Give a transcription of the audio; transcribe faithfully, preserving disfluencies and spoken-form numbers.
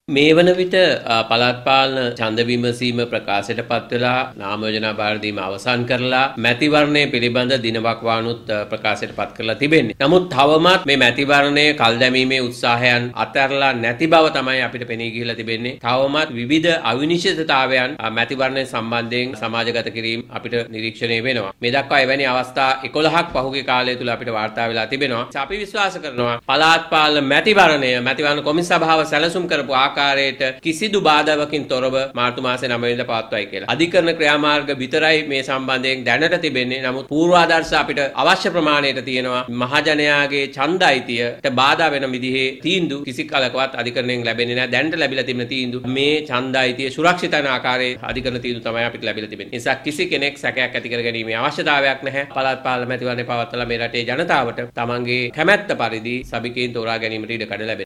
මේ වන විට පළාත් පාලන ඡන්ද විමසීම ප්‍රකාශයට පත් වෙලා නාම යෝජනා බාර දීම අවසන් කරලා මැතිවරණය පිළිබඳ දිනවක්වානුත් ප්‍රකාශයට පත් කරලා තිබෙන්නේ. නමුත් තවමත් මේ මැතිවරණය කල් දැමීමේ උත්සාහයන් අත්හැරලා නැති බව තමයි අපිට පෙනී ගිහිලා තිබෙන්නේ. තවමත් විවිධ අවිනිශ්චිතතාවයන් මැතිවරණය සම්බන්ධයෙන් සමාජගත කිරීම අපිට නිරීක්ෂණය වෙනවා. මේ දක්වා එවැනි අවස්ථා එකොළහක් පහුගිය කාලය තුල අපිට වාර්තා වෙලා තිබෙනවා. අපි විශ්වාස කරනවා පළාත් පාලන මැතිවරණය මැතිවරණ කොමිස් සභාව සැලසුම් කරපු ආකාරයට කිසිදු බාධාවකින් තොරව මාර්තු මාසේ නවය වෙනිදා පවත්වයි කියලා. අධිකරණ ක්‍රියාමාර්ග විතරයි මේ සම්බන්ධයෙන් දැනට තිබෙන්නේ. නමුත් පූර්වාදර්ශ අපිට අවශ්‍ය ප්‍රමාණයට තියෙනවා. මහජනයාගේ ඡන්ද අයිතියට බාධා වෙන විදිහේ තීන්දුව කිසි කලකවත් අධිකරණයෙන් ලැබෙන්නේ නැහැ. දැනට ලැබිලා තිබෙන තීන්දුව මේ ඡන්ද අයිතිය සුරක්ෂිත කරන ආකාරයේ අධිකරණ තීන්දුව තමයි අපිට ලැබිලා තිබෙන්නේ. ඒ නිසා කිසි කෙනෙක් සැකයක් ඇති කර ගැනීමේ අවශ්‍යතාවයක් නැහැ. පළාත් පාලන මැතිවරණය පවත්වලා මේ රටේ ජනතාවට තමන්ගේ කැමැත්ත පරිදි සභිකයන් තෝරා ගැනීමට ඉඩ කඩ ලැබෙනවා.